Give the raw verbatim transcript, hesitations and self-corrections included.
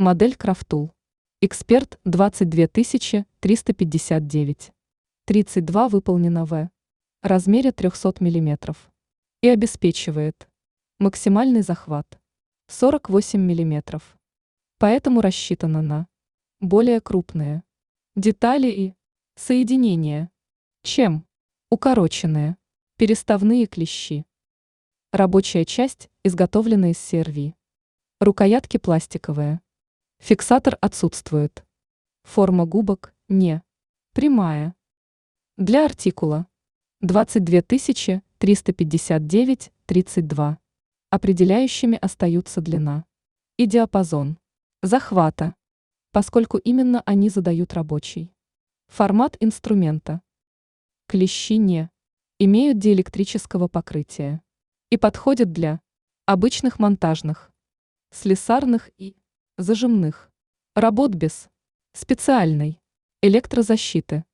Модель Крафтул. Эксперт двадцать две тысячи триста пятьдесят девять. тридцать два выполнено в размере триста миллиметров и обеспечивает максимальный захват сорок восемь миллиметров. Поэтому рассчитано на более крупные детали и соединения, чем укороченные переставные клещи. Рабочая часть изготовлена из си эр ви. Рукоятки пластиковые. Фиксатор отсутствует. Форма губок не прямая. Для артикула двадцать две тысячи триста пятьдесят девять тридцать два определяющими остаются длина и диапазон захвата, поскольку именно они задают рабочий формат инструмента. Клещи не имеют диэлектрического покрытия и подходят для обычных монтажных, слесарных и зажимных работ без специальной электрозащиты.